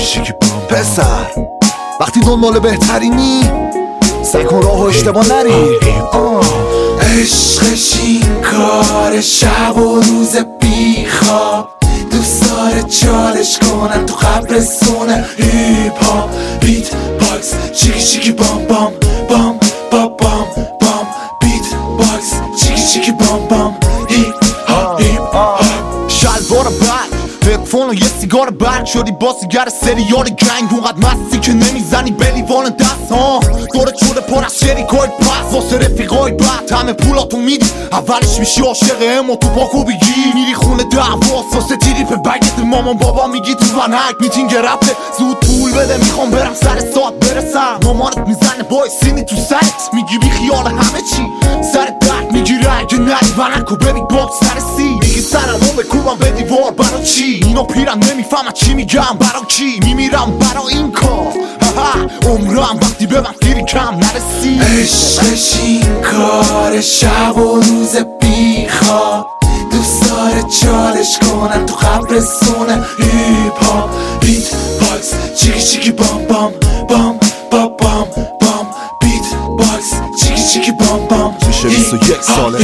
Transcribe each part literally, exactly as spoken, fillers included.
چیکی بام پسر وقتی دنبال بهترینی سعی کن راه و اشتباه نری. عشقش این کار شب و روز بیخواب دوست داره چالش کنن تو قبرستونه هیپ هاپ بیت باکس چیکی چیکی بام بام بام بام بام بام بیت باکس چیکی چیکی بام بام هیپ هاپ هیپ هاپ شلوار برگ هدفون و یه سیگار برگ شدی با سیگر سریال گنگ اونقدر مستی که نمیزنی به لیوان دست ها دورت شده پر از شریکای پس واسه رفیقای بد همه پولاتو میدی اولش میشی عاشق امو تو پاکو بگی میری خونه دعواست واسه تریپ بگت مامان بابا میگی تو ونک میتینگ رفته زود پول بده میخوام برم سر ساعت برسم مامانت میزنه بای سینی تو سرت میگی بی خیال همه چی سر درد میگیره اگه نری ونکو ببین باکس سر سی میگی سرمو بکوبم به دیوار برا چی اینو پیرن نمیفهمن چی میگم برا کی میمیرم برا این کار عمرم وقتی به من گیری کم نرسی. عشقش این کار شب و روز بیخواب دوست داره چالش کنن تو قبرستونه هیپ هاپ بیت باکس چیکی چیکی بام بام بام بام بام بام بیت باکس چیکی چیکی بام بام میشه بیست و یک سالت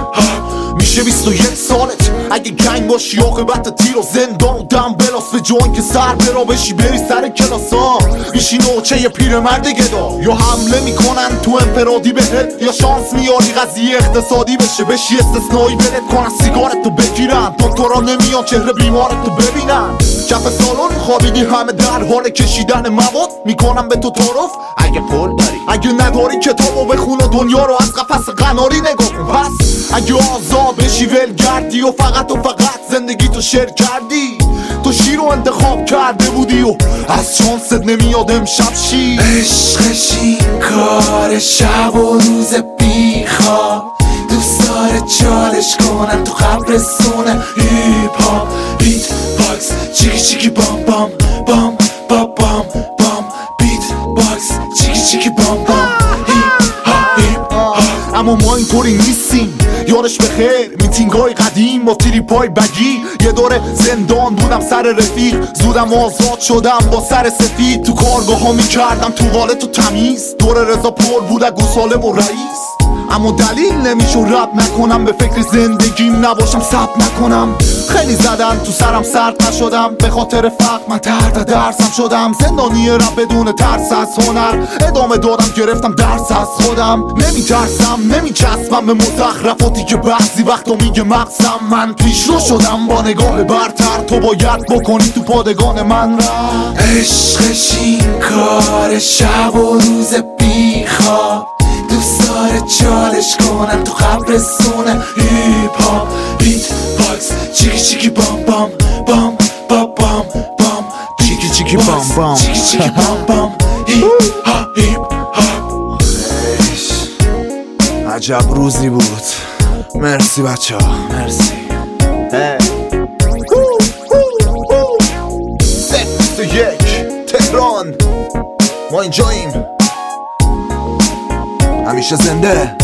میشه بیست و یک سالت اگه گنگ باشی عاقبت تیر و زندان و دم بلاس به جوان که سر برا بشی بری سر کلاس ها میشی نوچه یه پیرمرد گدا یا حمله میکنن تو انفرادی بهت یا شانس میاری قضیه اقتصادی بشه بشی استثنایی برد کنن سیگارتو بگیرن دکترا نمیان چهره بیمارتو ببینن کف سالن خوابیدی همه در حال کشیدن مواد میکنن به تو تعارف اگه پول داری اگه نداری کتابو بخون و دنیا رو از قفس قناری نگاه کن پس اگه آزاد بشی ولگردی و فقط و فقط زندگی تو شیر کردی تو شیر رو انتخاب کرده بودی و از شانست نمیاد امشب شی. عشقش این کار شب و روز بیخواب دوست داره چالش کنن تو قبرستونه هیپ هاپ بیت باکس چیکی چیکی بام بام بام بام بام بام بیت باکس چیکی چیکی بام بام هیپ هاپ هیپ هاپ اما ما اینطوری نیستیم یادش بخیر میتینگای قدیم با تریپای بگی یه دوره زندان بودم سر رفیق زودم آزاد شدم با سر سفید تو کارگاه ها میکردم توالت و تمیز دور رضا پر بود گوساله و رئیس اما دلیل نمیشه رب نکنم به فکر زندگیم نباشم ثبت نکنم خیلی زدن تو سرم سرد نشدم به خاطر فقر من تحت درسم شدم زندانی رب بدون ترس از هنر ادامه دادم گرفتم درس از خودم نمیترسم نمیچسبم به مزخرفاتی که بعضی وقتا میگه مغزم من پیش رو شدم با نگاه برتر تو باید بکنی تو پادگان من را. عشقش این کار شب و روز بیخواب دوست داره چالش کنن تو قبرستونه هیپ هاپ بیت باکس چیکی چیکی بام بام بام بام بام بام چیکی چیکی بام بام چیکی چیکی بام بام هیپ هاپ هیپ هاپ. عجب روزی بود مرسی بچه ها مرسی. بیست و یک تهران ما اینجاییم همیشه زنده.